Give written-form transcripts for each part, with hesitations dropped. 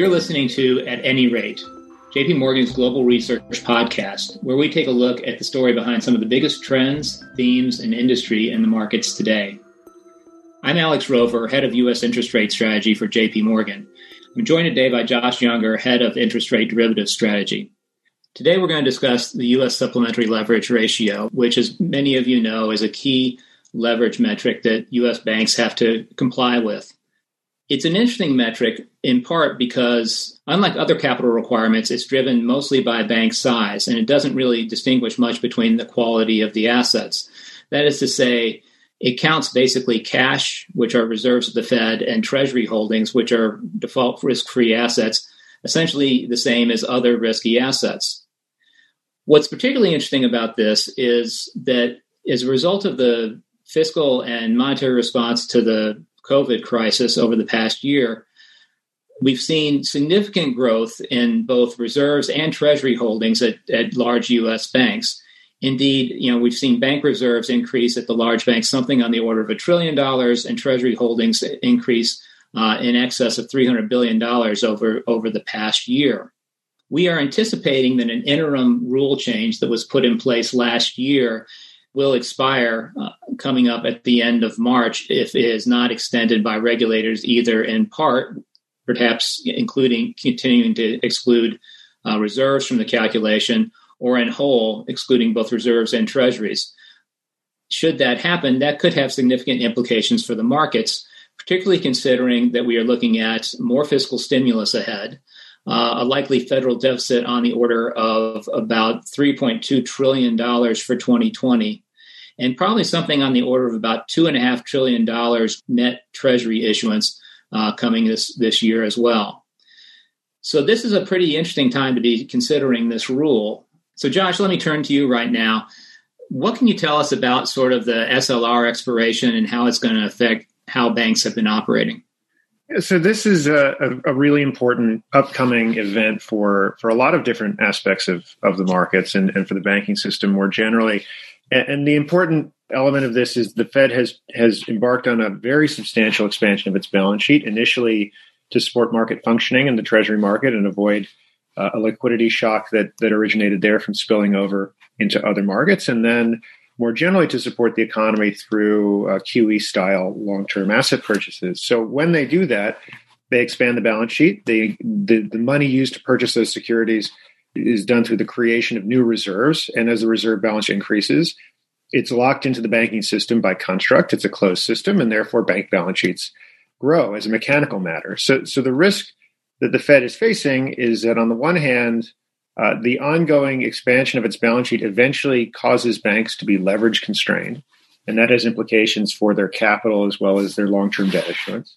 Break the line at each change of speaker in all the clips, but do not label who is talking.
You're listening to At Any Rate, JP Morgan's global research podcast, where we take a look at the story behind some of the biggest trends, themes, and industry in the markets today. I'm Alex Rover, head of U.S. interest rate strategy for JP Morgan. I'm joined today by Josh Younger, head of interest rate derivatives strategy. Today, we're going to discuss the U.S. supplementary leverage ratio, which, as many of you know, is a key leverage metric that U.S. banks have to comply with. It's an interesting metric in part because, unlike other capital requirements, it's driven mostly by bank size, and it doesn't really distinguish much between the quality of the assets. That is to say, it counts basically cash, which are reserves of the Fed, and Treasury holdings, which are default risk-free assets, essentially the same as other risky assets. What's particularly interesting about this is that as a result of the fiscal and monetary response to the COVID crisis over the past year, we've seen significant growth in both reserves and Treasury holdings at large U.S. banks. Indeed, we've seen bank reserves increase at the large banks, something on the order of $1 trillion, and Treasury holdings increase in excess of $300 billion over the past year. We are anticipating that an interim rule change that was put in place last year will expire coming up at the end of March if it is not extended by regulators, either in part, perhaps including continuing to exclude reserves from the calculation, or in whole, excluding both reserves and treasuries. Should that happen, that could have significant implications for the markets, particularly considering that we are looking at more fiscal stimulus ahead, a likely federal deficit on the order of about $3.2 trillion for 2020, and probably something on the order of about $2.5 trillion net Treasury issuance coming this year as well. So this is a pretty interesting time to be considering this rule. So Josh, let me turn to you right now. What can you tell us about sort of the SLR expiration and how it's going to affect how banks have been operating?
So this is a really important upcoming event for a lot of different aspects of the markets and for the banking system more generally. And the important element of this is the Fed has embarked on a very substantial expansion of its balance sheet, initially to support market functioning in the Treasury market and avoid a liquidity shock that originated there from spilling over into other markets, and then more generally to support the economy through QE-style long-term asset purchases. So when they do that, they expand the balance sheet. The money used to purchase those securities is done through the creation of new reserves, and as the reserve balance increases, it's locked into the banking system by construct. It's a closed system, and therefore bank balance sheets grow as a mechanical matter. So the risk that the Fed is facing is that on the one hand, the ongoing expansion of its balance sheet eventually causes banks to be leverage constrained, and that has implications for their capital as well as their long-term debt issuance.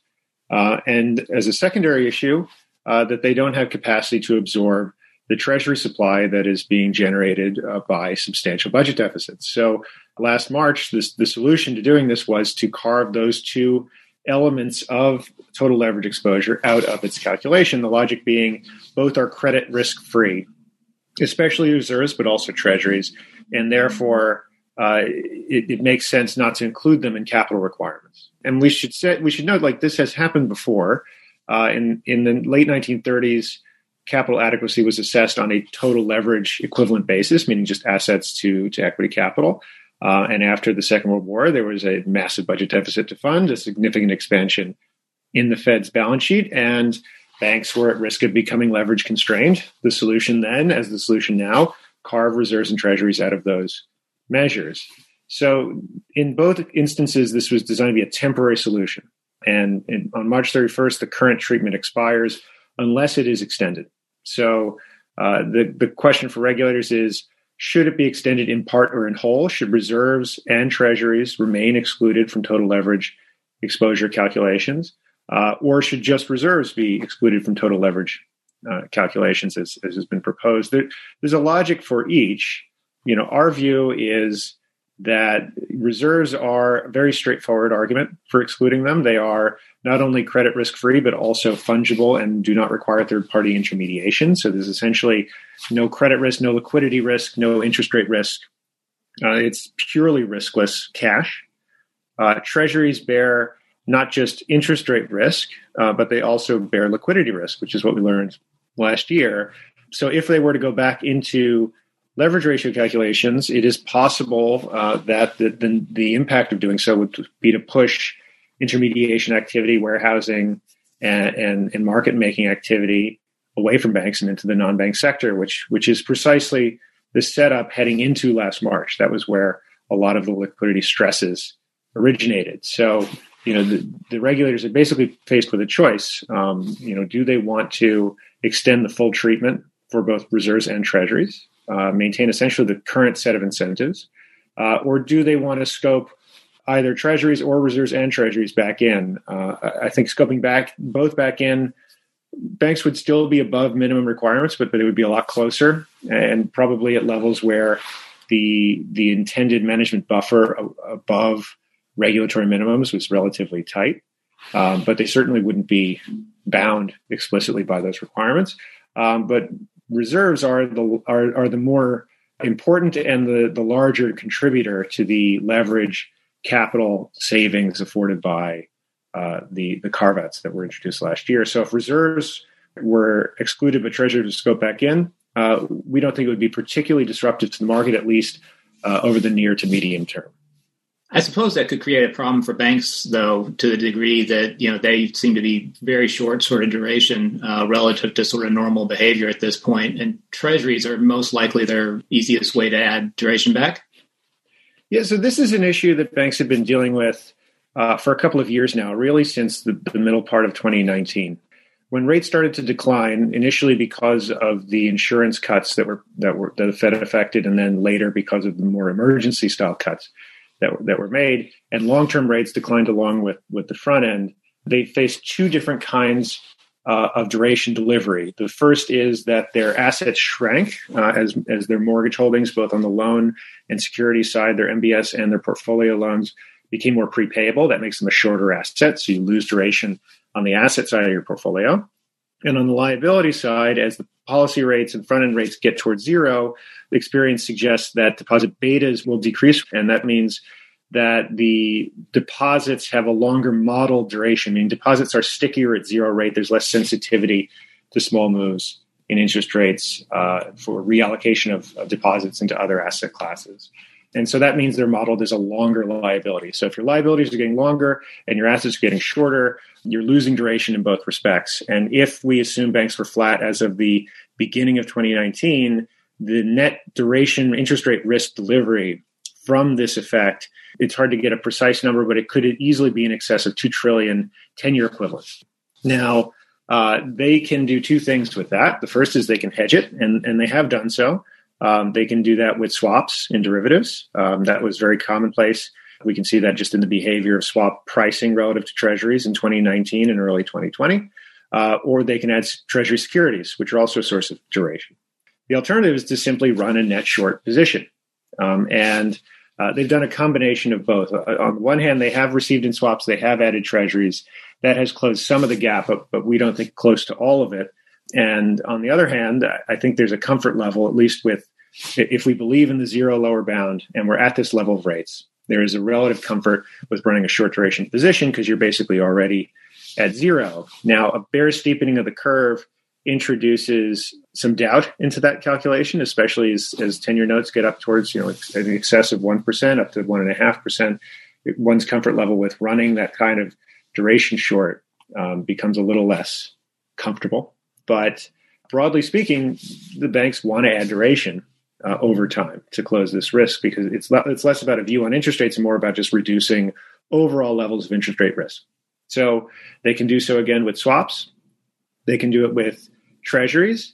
And as a secondary issue, that they don't have capacity to absorb the Treasury supply that is being generated by substantial budget deficits. So last March, the solution to doing this was to carve those two elements of total leverage exposure out of its calculation, the logic being both are credit risk-free, especially reserves, but also treasuries, and therefore it makes sense not to include them in capital requirements. And we should note, like, this has happened before. In the late 1930s, capital adequacy was assessed on a total leverage equivalent basis, meaning just assets to equity capital. And after the Second World War, there was a massive budget deficit to fund, a significant expansion in the Fed's balance sheet, and banks were at risk of becoming leverage constrained. The solution then, as the solution now, carve reserves and treasuries out of those measures. So in both instances, this was designed to be a temporary solution. And on March 31st, the current treatment expires unless it is extended. So the question for regulators is, should it be extended in part or in whole? Should reserves and treasuries remain excluded from total leverage exposure calculations? Or should just reserves be excluded from total leverage calculations as has been proposed? There's a logic for each. Our view is that reserves are a very straightforward argument for excluding them. They are not only credit risk-free, but also fungible and do not require third-party intermediation. So there's essentially no credit risk, no liquidity risk, no interest rate risk. It's purely riskless cash. Treasuries bear not just interest rate risk, but they also bear liquidity risk, which is what we learned last year. So if they were to go back into leverage ratio calculations, it is possible that the impact of doing so would be to push intermediation activity, warehousing, and market making activity away from banks and into the non-bank sector, which is precisely the setup heading into last March. That was where a lot of the liquidity stresses originated. So, the regulators are basically faced with a choice. Do they want to extend the full treatment for both reserves and treasuries, maintain essentially the current set of incentives, or do they want to scope either treasuries or reserves and treasuries back in? I think scoping both back in, banks would still be above minimum requirements, but it would be a lot closer and probably at levels where the intended management buffer above regulatory minimums was relatively tight. But they certainly wouldn't be bound explicitly by those requirements. But reserves are the more important and the larger contributor to the leverage capital savings afforded by the carve-outs that were introduced last year. So if reserves were excluded but treasuries to scope back in, we don't think it would be particularly disruptive to the market, at least over the near to medium term.
I suppose that could create a problem for banks, though, to the degree that they seem to be very short sort of duration relative to sort of normal behavior at this point, and treasuries are most likely their easiest way to add duration back.
Yeah, so this is an issue that banks have been dealing with for a couple of years now, really since the middle part of 2019. When rates started to decline, initially because of the insurance cuts that the Fed affected, and then later because of the more emergency style cuts that were made, and long-term rates declined along with the front end, they faced two different kinds of duration delivery. The first is that their assets shrank as their mortgage holdings, both on the loan and security side, their MBS and their portfolio loans became more prepayable. That makes them a shorter asset, so you lose duration on the asset side of your portfolio. And on the liability side, as the policy rates and front-end rates get towards zero, the experience suggests that deposit betas will decrease, and that means that the deposits have a longer model duration, meaning deposits are stickier at zero rate. There's less sensitivity to small moves in interest rates for reallocation of deposits into other asset classes. And so that means they're modeled as a longer liability. So if your liabilities are getting longer and your assets are getting shorter, you're losing duration in both respects. And if we assume banks were flat as of the beginning of 2019, the net duration interest rate risk delivery from this effect, it's hard to get a precise number, but it could easily be in excess of 2 trillion 10-year equivalents. Now, they can do two things with that. The first is they can hedge it, and they have done so. They can do that with swaps and derivatives. That was very commonplace. We can see that just in the behavior of swap pricing relative to treasuries in 2019 and early 2020. Or they can add treasury securities, which are also a source of duration. The alternative is to simply run a net short position. And they've done a combination of both. On the one hand, they have received in swaps, they have added treasuries. That has closed some of the gap, but we don't think close to all of it. And on the other hand, I think there's a comfort level, at least with, if we believe in the zero lower bound and we're at this level of rates, there is a relative comfort with running a short duration position because you're basically already at zero. Now, a bear steepening of the curve introduces some doubt into that calculation, especially as 10-year notes get up towards, in excess of 1%, up to 1.5%. One's comfort level with running that kind of duration short becomes a little less comfortable. But broadly speaking, the banks want to add duration over time to close this risk because it's less about a view on interest rates and more about just reducing overall levels of interest rate risk. So they can do so again with swaps. They can do it with treasuries.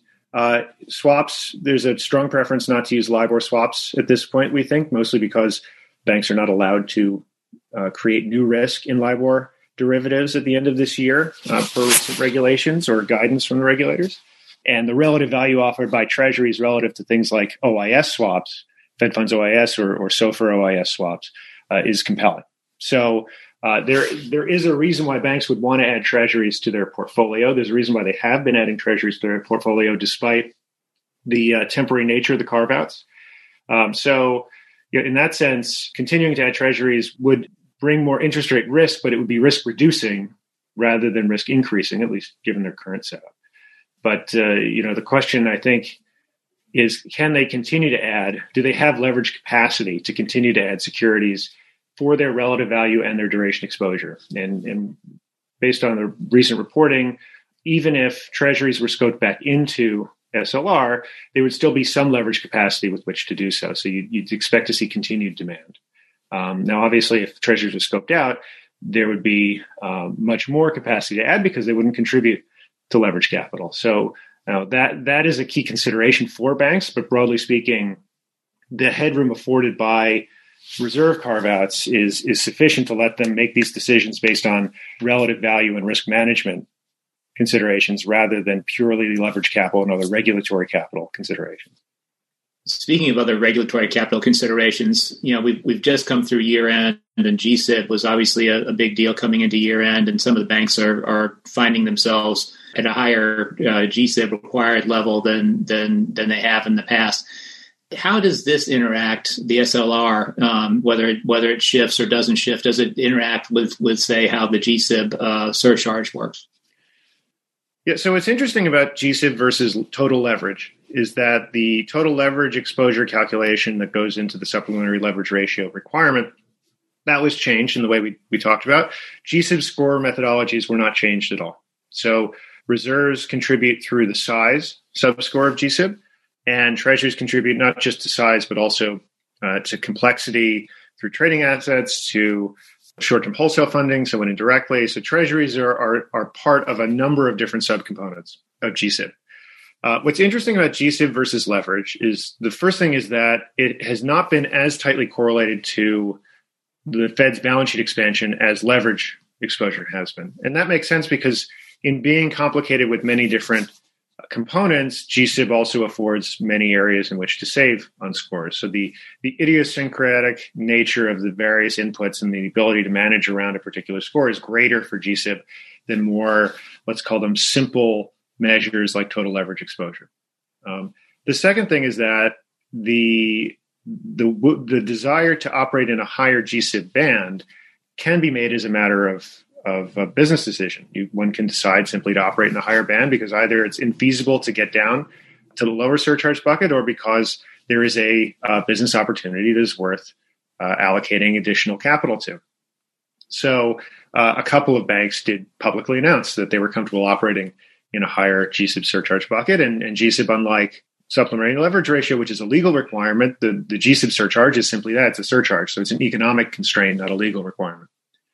Swaps, there's a strong preference not to use LIBOR swaps at this point, we think, mostly because banks are not allowed to create new risk in LIBOR derivatives at the end of this year per regulations or guidance from the regulators. And the relative value offered by treasuries relative to things like OIS swaps, Fed funds OIS or SOFR OIS swaps is compelling. So there is a reason why banks would want to add treasuries to their portfolio. There's a reason why they have been adding treasuries to their portfolio despite the temporary nature of the carve-outs. So in that sense, continuing to add treasuries would bring more interest rate risk, but it would be risk reducing rather than risk increasing, at least given their current setup. But, the question, I think, is can they continue to add? Do they have leverage capacity to continue to add securities for their relative value and their duration exposure? And based on the recent reporting, even if treasuries were scoped back into SLR, there would still be some leverage capacity with which to do so. So you'd expect to see continued demand. Now, obviously, if treasuries were scoped out, there would be much more capacity to add because they wouldn't contribute to leverage capital. So that is a key consideration for banks. But broadly speaking, the headroom afforded by reserve carve-outs is sufficient to let them make these decisions based on relative value and risk management considerations rather than purely leverage capital and other regulatory capital considerations.
Speaking of other regulatory capital considerations, we've just come through year end, and GSIB was obviously a big deal coming into year end, and some of the banks are finding themselves at a higher GSIB required level than they have in the past. How does this interact, the SLR, whether it shifts or doesn't shift? Does it interact with say, how the GSIB surcharge works?
Yeah, so what's interesting about GSIB versus total leverage is that the total leverage exposure calculation that goes into the supplementary leverage ratio requirement, that was changed in the way we talked about. GSIB score methodologies were not changed at all. So reserves contribute through the size subscore of GSIB, and treasuries contribute not just to size, but also to complexity through trading assets, to short-term wholesale funding, so indirectly. So treasuries are part of a number of different subcomponents of GSIB. What's interesting about GSIB versus leverage is the first thing is that it has not been as tightly correlated to the Fed's balance sheet expansion as leverage exposure has been. And that makes sense because in being complicated with many different components, GSIB also affords many areas in which to save on scores. So the idiosyncratic nature of the various inputs and the ability to manage around a particular score is greater for GSIB than more, let's call them simple measures like total leverage exposure. The second thing is that the desire to operate in a higher GSIB band can be made as a matter of a business decision. One can decide simply to operate in a higher band because either it's infeasible to get down to the lower surcharge bucket or because there is a business opportunity that is worth allocating additional capital to. So a couple of banks did publicly announce that they were comfortable operating in a higher GSIB surcharge bucket, and GSIB, unlike supplementary leverage ratio, which is a legal requirement, the GSIB surcharge is simply that, it's a surcharge. So it's an economic constraint, not a legal requirement.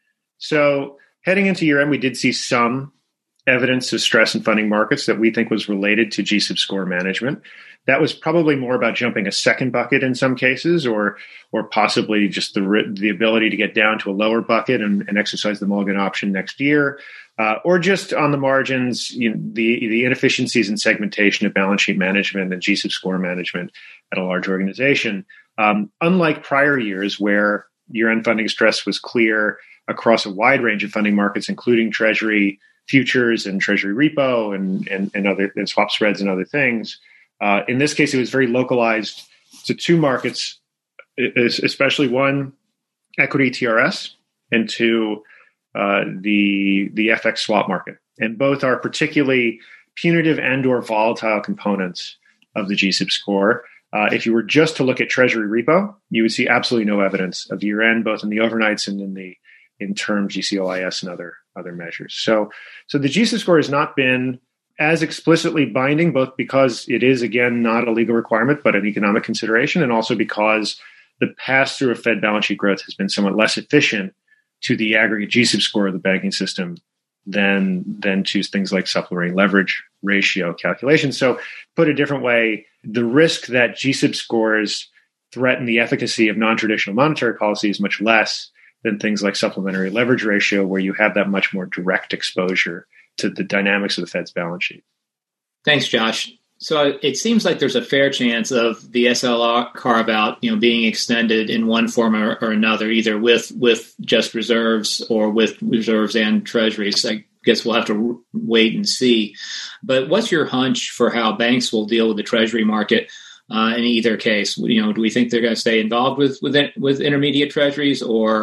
So heading into year end, we did see some evidence of stress in funding markets that we think was related to GSIB score management. That was probably more about jumping a second bucket in some cases, or possibly just the ability to get down to a lower bucket and exercise the mulligan option next year, or just on the margins, the inefficiencies in segmentation of balance sheet management and GSIB score management at a large organization. Unlike prior years where year-end funding stress was clear across a wide range of funding markets, including Treasury futures and Treasury repo and swap spreads and other things. In this case, it was very localized to two markets, especially one, equity TRS, and two, the FX swap market. And both are particularly punitive and or volatile components of the GSIB score. If you were just to look at Treasury repo, you would see absolutely no evidence of year-end, both in the overnights and in term GCOIS and other measures. So the GSIB score has not been as explicitly binding, both because it is, again, not a legal requirement, but an economic consideration, and also because the pass-through of Fed balance sheet growth has been somewhat less efficient to the aggregate GSIB score of the banking system than to things like supplementary leverage ratio calculations. So put a different way, the risk that GSIB scores threaten the efficacy of non-traditional monetary policy is much less than things like supplementary leverage ratio, where you have that much more direct exposure to the dynamics of the Fed's balance sheet.
Thanks, Josh. So it seems like there's a fair chance of the SLR carve-out, being extended in one form or another, either with just reserves or with reserves and treasuries. I guess we'll have to wait and see. But what's your hunch for how banks will deal with the treasury market in either case? Do we think they're going to stay involved with intermediate treasuries, or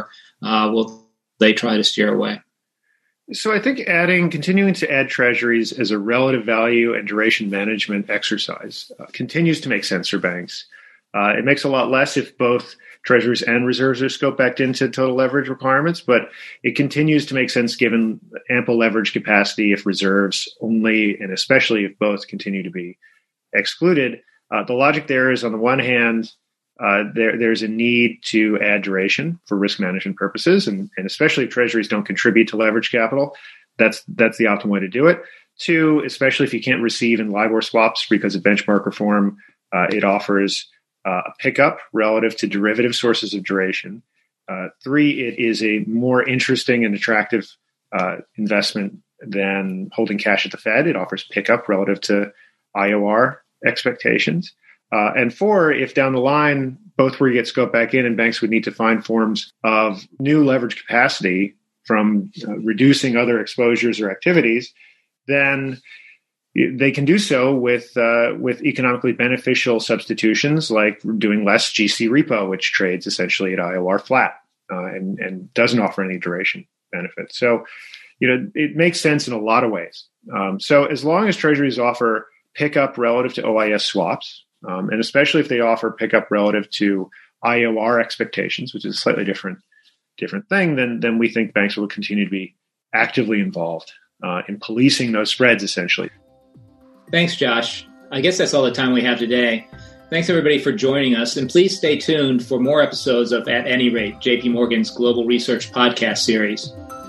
will they try to steer away?
So I think continuing to add treasuries as a relative value and duration management exercise continues to make sense for banks. It makes a lot less if both treasuries and reserves are scoped back into total leverage requirements, but it continues to make sense given ample leverage capacity if reserves only, and especially if both continue to be excluded. The logic there is, on the one hand, there's a need to add duration for risk management purposes, and especially if treasuries don't contribute to leverage capital, that's the optimal way to do it. Two, especially if you can't receive in LIBOR swaps because of benchmark reform, it offers a pickup relative to derivative sources of duration. Three, it is a more interesting and attractive investment than holding cash at the Fed. It offers pickup relative to IOR expectations. And four, if down the line, both were to get scoped back in and banks would need to find forms of new leverage capacity from reducing other exposures or activities, then they can do so with economically beneficial substitutions, like doing less GC repo, which trades essentially at IOR flat and doesn't offer any duration benefit. So, it makes sense in a lot of ways. So as long as treasuries offer pickup relative to OIS swaps, and especially if they offer pickup relative to IOR expectations, which is a slightly different thing, then we think banks will continue to be actively involved in policing those spreads, essentially.
Thanks, Josh. I guess that's all the time we have today. Thanks, everybody, for joining us. And please stay tuned for more episodes of At Any Rate, JP Morgan's Global Research podcast series.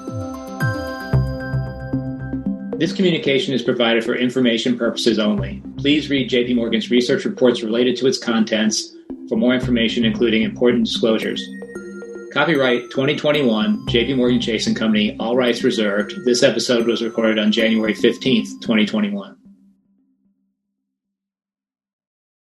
This communication is provided for information purposes only. Please read JP Morgan's research reports related to its contents for more information, including important disclosures. Copyright 2021, JP Morgan Chase & Company, all rights reserved. This episode was recorded on January 15th, 2021.